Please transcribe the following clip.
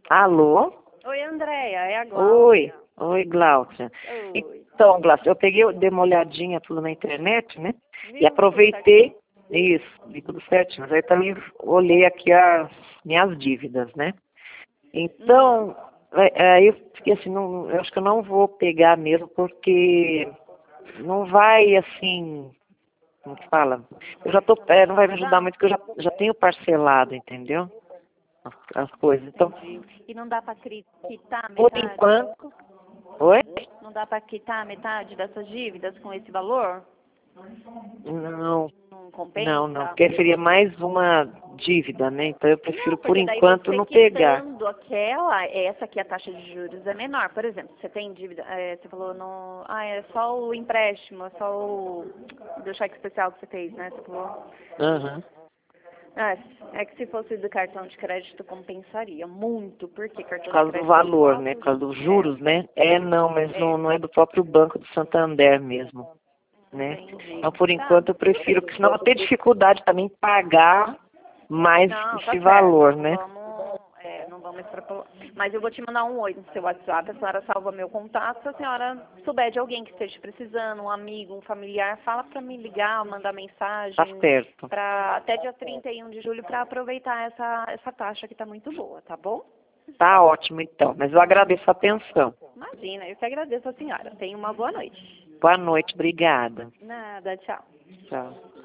Alô? Oi, Andréia, é a Gláucia. Oi, Gláucia. Oi. Então, Gláucia, eu peguei, dei uma olhadinha tudo na internet, né? Viu? E aproveitei, isso, vi tudo certinho. Mas aí também olhei aqui as minhas dívidas, né? Então, aí eu fiquei assim, não, eu acho que eu não vou pegar mesmo, porque não vai assim, como que fala? Eu já tô, não vai me ajudar muito, porque eu já tenho parcelado, entendeu? As coisas. Então, Entendi. E não dá para quitar por metade? enquanto, oi? Não dá para quitar metade dessas dívidas com esse valor? Não, Não não, compensa? porque seria mais uma dívida, né? Então eu prefiro Não, por porque daí enquanto você não pegar. quitando aquela, essa que a taxa de juros é menor. Por exemplo, você tem dívida, você falou no, é só o empréstimo, é só o do cheque especial que você fez, né? Você falou. Aham. É que se fosse do cartão de crédito compensaria muito, porque Por cartão de causa do crédito tem valor, né? alto Por causa dos é, juros, né? Não, mas não é do próprio Banco do Santander mesmo, né? entendi. Então, por Tá. enquanto, eu prefiro, porque senão eu vou ter dificuldade também em pagar mais Não, tá esse certo. valor, Não né? vamos, não vamos extrapolar. Mas eu vou te mandar um oi no seu WhatsApp, a senhora salva meu contato. Se a senhora souber de alguém que esteja precisando, um amigo, um familiar, fala para me ligar, mandar Tá mensagem certo. para até dia 31 de julho para aproveitar essa taxa que tá muito boa, tá bom? Tá ótimo, então. Mas eu agradeço a atenção. Imagina, eu que agradeço a senhora. Tenha uma boa noite. Boa noite, obrigada. Nada, tchau. Tchau.